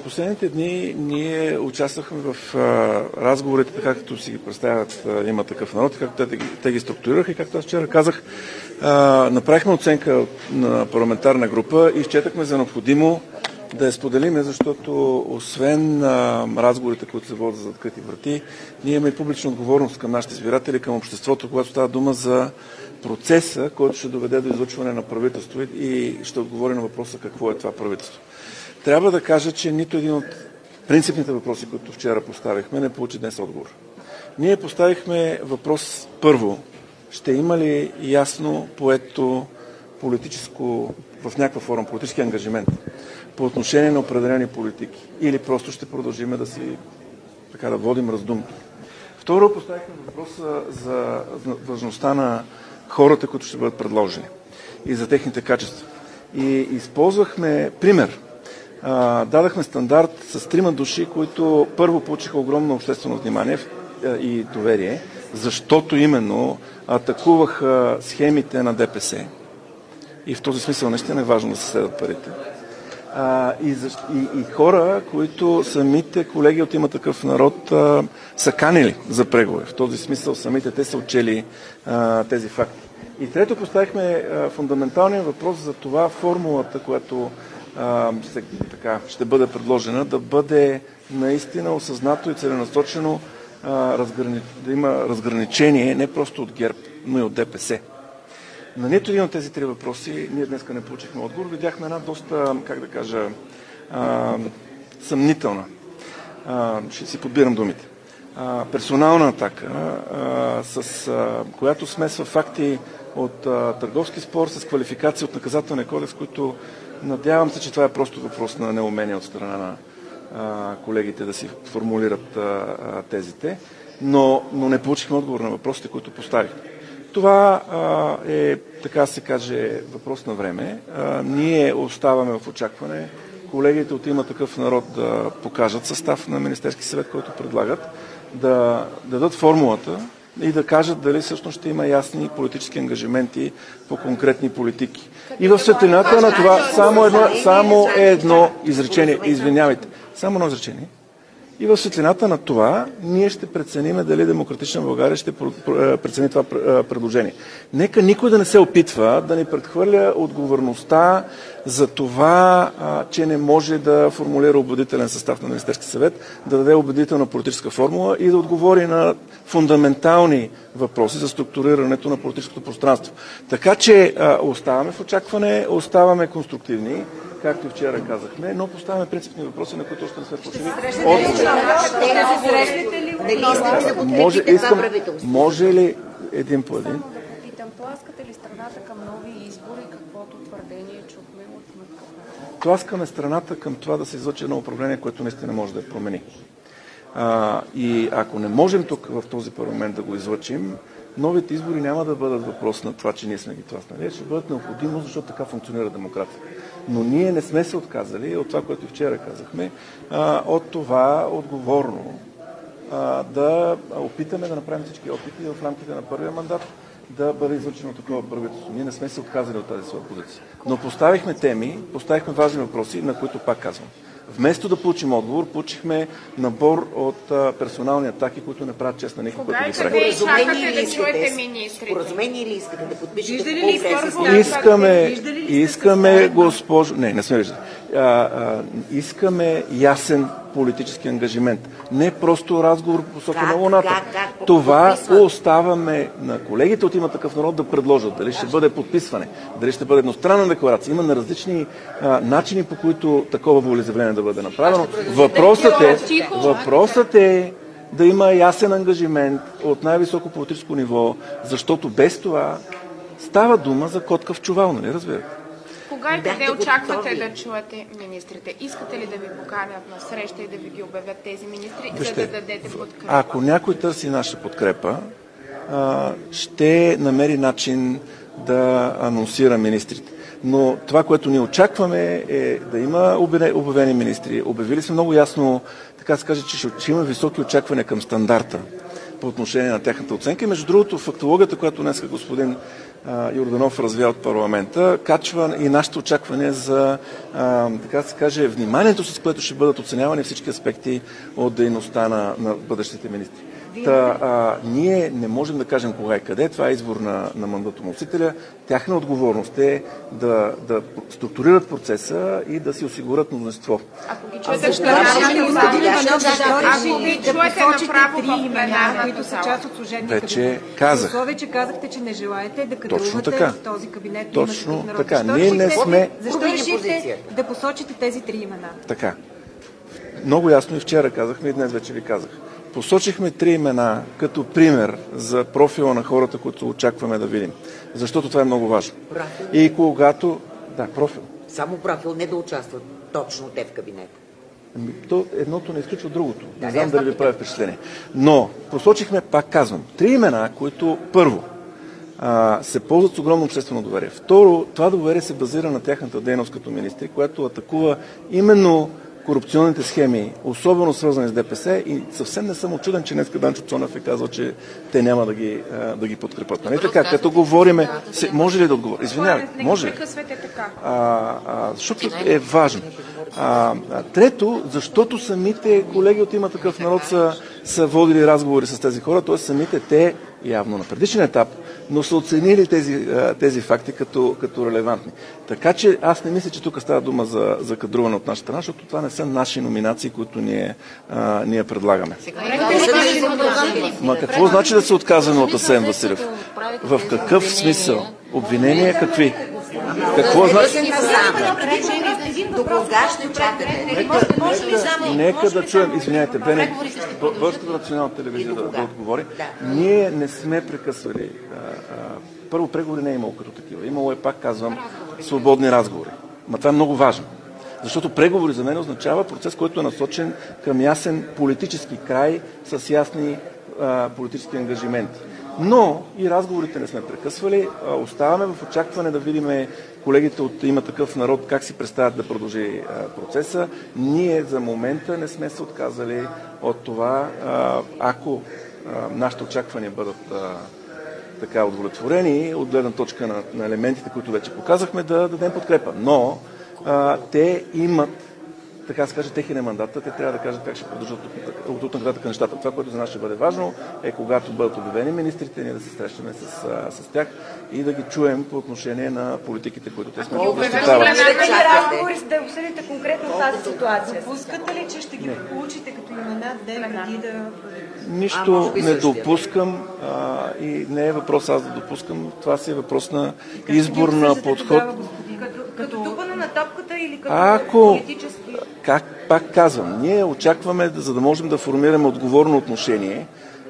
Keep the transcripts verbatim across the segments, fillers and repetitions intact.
последните дни ние участвахме в а, разговорите, така както си ги представят а, Има такъв народ, както те, те ги структурираха и както аз вчера казах, а, направихме оценка на парламентарна група и счетахме за необходимо да я споделиме, защото освен а, разговорите, които се водят за открити врати, ние имаме и публична отговорност към нашите избиратели, към обществото, когато става дума за процеса, който ще доведе до излъчване на правителство и ще отговори на въпроса какво е това правителство. Трябва да кажа, че нито един от принципните въпроси, които вчера поставихме, не получи днес отговор. Ние поставихме въпрос първо. Ще има ли ясно поето политическо, в някаква форма, политически ангажимент по отношение на определени политики? Или просто ще продължим да си така да водим раздумки? Второ, поставихме въпроса за важността на хората, които ще бъдат предложени и за техните качества. И използвахме пример. Дадахме стандарт с трима души, които първо получиха огромно обществено внимание и доверие, защото именно атакуваха схемите на ДПС. И в този смисъл наистина е важно да се следват парите. А, и, и, и хора, които самите колеги от Има такъв народ а, са канили за преговори. В този смисъл самите те са учели а, тези факти. И трето, поставихме а, фундаменталния въпрос за това формулата, която а, се, така, ще бъде предложена, да бъде наистина осъзнато и целенасочено а, разграни... да има разграничение не просто от ГЕРБ, но и от ДПС. На нито един от тези три въпроси ние днес не получихме отговор. Видяхме една доста, как да кажа, а, съмнителна. А, ще си подбирам думите. А, персонална атака, а, с а, която смесва факти от а, търговски спор с квалификация от наказателния кодекс, които надявам се, че това е просто въпрос на неумение от страна на а, колегите да си формулират а, а, тезите, но, но не получихме отговор на въпросите, които поставихме. Това а, е, така се каже, въпрос на време. А, ние оставаме в очакване колегите от Има такъв народ да покажат състав на Министерски съвет, който предлагат, да дадат формулата и да кажат дали всъщност ще има ясни политически ангажименти по конкретни политики. И в светлината на това само едно, само едно изречение, извинявайте, само едно изречение. И в светлината на това ние ще прецениме дали Демократична България ще прецени това предложение. Нека никой да не се опитва да ни предхвърля отговорността за това, че не може да формулира убедителен състав на Министерски съвет, да даде убедителна политическа формула и да отговори на фундаментални въпроси за структурирането на политическото пространство. Така че оставаме в очакване, оставаме конструктивни, както и вчера казахме, но поставяме принципни въпроси, на които още не сме получили отговор. Може, искам, може ли един по един? Питам, тласкате ли страната към нови избори, каквото твърдение чухме от Мътков? Тласкаме страната към това да се излъчи едно управление, което наистина може да я промени. А, и ако не можем тук в този парламент да го излъчим, новите избори няма да бъдат въпрос на това, че ние сме ги тласнали, ще бъдат необходимо, защото така функционира демокрация. Но ние не сме се отказали от това, което и вчера казахме, а, от това отговорно а, да опитаме да направим всички опити в рамките на първия мандат да бъде излъчено такова правителство. Ние не сме се отказали от тази своя позиция. Но поставихме теми, поставихме важни въпроси, на които пак казвам. Вместо да получим отговор, получихме набор от а, персонални атаки, които не правят чест на никой, който ги прави. Споразумение ли искате? Споразумение ли искате да подпишете? Виждали ли по-пресни? Искаме, искаме, госпожо... Не, не сме виждали. А, а, искаме ясен политически ангажимент. Не просто разговор по посока на Луната. Как, как, Това подписване? Оставаме на колегите от Има такъв народ да предложат. Дали ще бъде подписване, дали ще бъде едностранна декларация. Има на различни а, начини, по които такова волеизявление да бъде направено. Въпросът е, въпросът е да има ясен ангажимент от най-високо политическо ниво, защото без това става дума за котка в чувал, нали разбирате? Кога и къде очаквате да чуете министрите? Искате ли да ви поканят на среща и да ви ги обявят тези министри, Вижте, за да дадете подкрепа? Ако някой търси наша подкрепа, ще намери начин да анонсира министрите. Но това, което ние очакваме, е да има обявени министри. Обявили сме много ясно, така се каже, че ще има високи очаквания към стандарта по отношение на тяхната оценка. И между другото, фактологията, която днеска господин Йорданов развя от парламента, качва и нашите очаквания за, а, така да се каже, вниманието, с което ще бъдат оценявани всички аспекти от дейността на, на бъдещите министри. Та, а, ние не можем да кажем кога и къде, това е избор на, на мандатоносителя. Тяхна отговорност е да, да структурират процеса и да си осигурят мнозинство. Ако ги чуете, ще Ако ги чуете направо в пленарната, които са част от служебния кабинет. Вече казах. Условие, че казахте, че не желаете да кадрувате в този кабинет. Точно така. Ние не сме... Защо решихте да посочите тези три имена? Така. Много ясно и вчера казахме, и днес вече ви казах. Посочихме три имена като пример за профила на хората, които очакваме да видим. Защото това е много важно. Профил? И когато... Да, профил. Само профил, не да участват точно те в кабинета. То едното не изключва другото. Да, не знам да, дали ви да. прави впечатление. Но посочихме, пак казвам, три имена, които първо а, се ползват с огромно обществено доверие. Второ, това доверие се базира на тяхната дейност като министри, която атакува именно корупционните схеми, особено свързани с ДПС, и съвсем не съм очуден, че днес Данчо Цонев е казал, че те няма да ги, да ги подкрепят. Нали така, като говориме... Се, може ли да отговоря? Извинявай, може ли? А, а, защото е важно. А, а, трето, защото самите колеги от Има такъв народ са, са водили разговори с тези хора, т.е. самите те, явно на предишен етап, но са оценили тези, тези факти като, като релевантни. Така че аз не мисля, че тук става дума за, за кадруване от наша страна, защото това не са наши номинации, които ние, а, ние предлагаме. Ма какво значи да се отказваме от Асен Василев? В какъв смисъл? Обвинения какви? Какво значи? До кога ще чакате? Нека да чуем, извиняйте, Бене, Българската национална телевизия да, да отговори. Ние не сме прекъсвали. Първо, преговори не е имало като такива. Имало е, пак казвам, свободни разговори. Ма това е много важно. Защото преговори за мен означава процес, който е насочен към ясен политически край с ясни а, политически ангажименти. Но и разговорите не сме прекъсвали. Оставаме в очакване да видим колегите от Има такъв народ как си представят да продължи процеса. Ние за момента не сме се отказали от това, ако нашите очаквания бъдат така удовлетворени от гледна точка на, на елементите, които вече показахме, да дадем подкрепа. Но а, те имат, така се каже, техния мандат, те трябва да кажат как ще продължат от тук нататък нещата. Това, което за нас ще бъде важно, е когато бъдат обявени министрите, ние да се срещаме с, с тях и да ги чуем по отношение на политиките, които те сме защитават. Разговори, за да обсъдите конкретно тази ситуация. Допускате ли, че ще ги получите като имена ден преди да... Нищо не допускам а, и не е въпрос аз да допускам. Това си е въпрос на избор на подход. Като тупане на топката или като Ако, политически... как пак казвам, ние очакваме, за да можем да формираме отговорно отношение,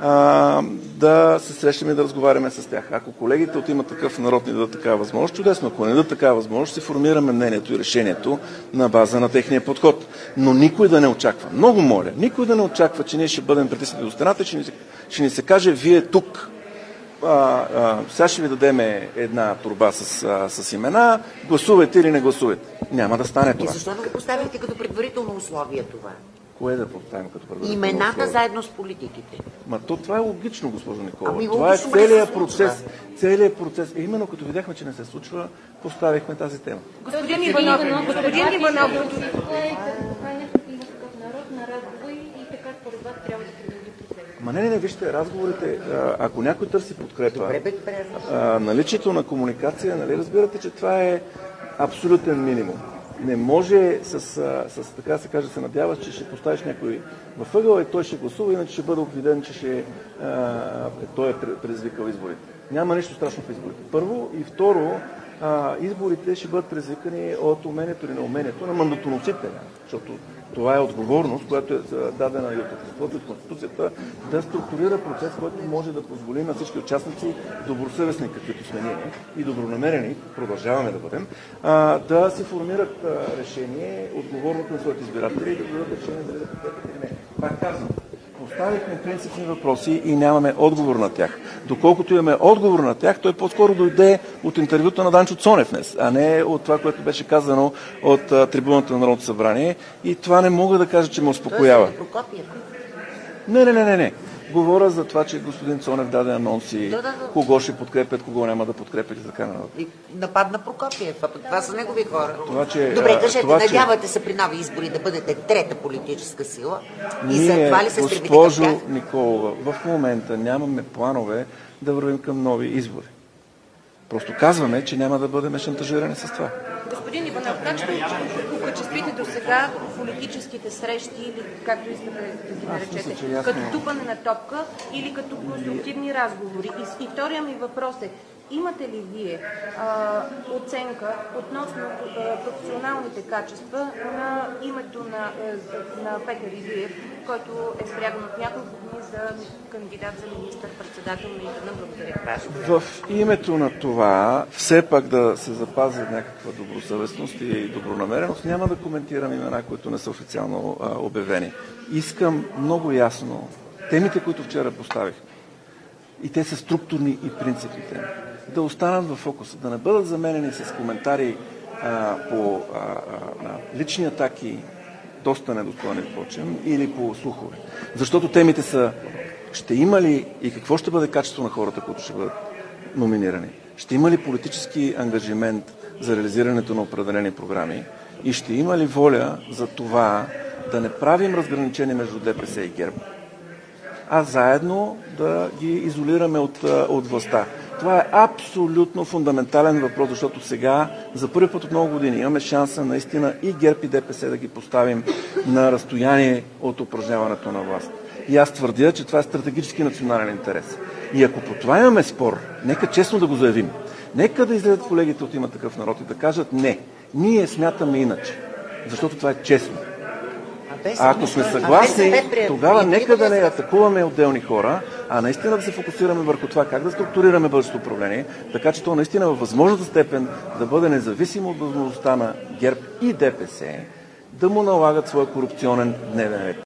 а, да се срещаме и да разговаряме с тях. Ако колегите от Има такъв народ ни дадат такава възможност, чудесно. Ако не дадат такава възможност, ще формираме мнението и решението на база на техния подход. Но никой да не очаква. Много моля, никой да не очаква, че ние ще бъдем притиснати до стената, че ни, ще ни се каже, вие тук. А, а, сега ще ви дадем една торба с, а, с имена, гласувайте или не гласувайте. Няма да стане това. И защо да го поставихте като предварително условие това? Кое да поставим като предварително Имената условие? заедно с политиките. Ма то това е логично, госпожо Николова. Ами, това логично, е целият да процес. Целият процес. И именно като видяхме, че не се случва, поставихме тази тема. Господин Иванов, господин Иванов, това е някакъв народ на разговори и така според вас трябва да продължи процеса. Ма не, не, не, вижте, разговорите, ако някой търси подкрепа, Добре, бе, добре. а, наличието на комуникация, нали разбирате, че това е абсолютен минимум. Не може с, с така се каже, се надяваш, че ще поставиш някой във ъгъл и той ще гласува, иначе ще бъде обвиден, че ще, а, той е предизвикал изборите. Няма нищо страшно в изборите. Първо и второ, а, изборите ще бъдат предизвикани от умението или неумението на мандатоносителя, защото това е отговорност, която е дадена и от обществото, от Конституцията, да структурира процес, който може да позволи на всички участници, добросъвестни, каквито сме ние, и добронамерени, продължаваме да бъдем, а, да си формират а, решение, отговорното на своите избиратели и да дадат решение дали да подкрепят или не. Пак казвам, поставихме принципни въпроси и нямаме отговор на тях. Доколкото имаме отговор на тях, той по-скоро дойде от интервюта на Данчо Цонев днес, а не от това, което беше казано от а, трибуната на Народното събрание. И това не мога да кажа, че ме успокоява. Не, не, не, не, не. Говоря за това, че господин Цонев даде анонси, Да, да, да. кого ще подкрепят, кого няма да подкрепят и така нататък. И нападна Прокопиев. Това, това са негови хора. Това, че, Добре, а, кажете, това, че- надявате се при нови избори да бъдете трета политическа сила и за Ние, това ли се стремите към госпожо тях? Николова, в момента нямаме планове да вървим към нови избори. Просто казваме, че няма да бъдем шантажирани с това. Господин Иванов, как ще окачествите до сега политическите срещи, или както искате да ги наречете, мисля, че ясно. като тупане на топка или като конструктивни разговори? И, и втория ми въпрос е, имате ли вие а, оценка относно а, професионалните качества на името на, а, на Петър Илиев, който е спряган от няколко дни за кандидат за министър-председател на Интерна? Благодаря. В името на това, все пак да се запази някаква добросъвестност и добронамереност, няма да коментирам имена, които не са официално а, обявени. Искам много ясно темите, които вчера поставих, и те са структурни и принципни теми, да останат в фокуса, да не бъдат заменени с коментари а, по а, а, лични атаки, доста недостойни, впрочем, или по слухове. Защото темите са: ще има ли и какво ще бъде качество на хората, които ще бъдат номинирани? Ще има ли политически ангажимент за реализирането на определени програми? И ще има ли воля за това да не правим разграничение между ДПС и ГЕРБ, а заедно да ги изолираме от, от властта? Това е абсолютно фундаментален въпрос, защото сега, за първи път от много години, имаме шанса наистина и ГЕРБ и ДПС да ги поставим на разстояние от упражняването на власт. И аз твърдя, че това е стратегически национален интерес. И ако по това имаме спор, нека честно да го заявим. Нека да излезат колегите от Има такъв народ и да кажат: не, ние смятаме иначе, защото това е честно. А ако сме съгласни, тогава нека да не атакуваме отделни хора, а наистина да се фокусираме върху това как да структурираме бъдещото управление, така че то наистина във възможната степен да бъде независимо от възможността на ГЕРБ и ДПС да му налагат своя корупционен дневен ред.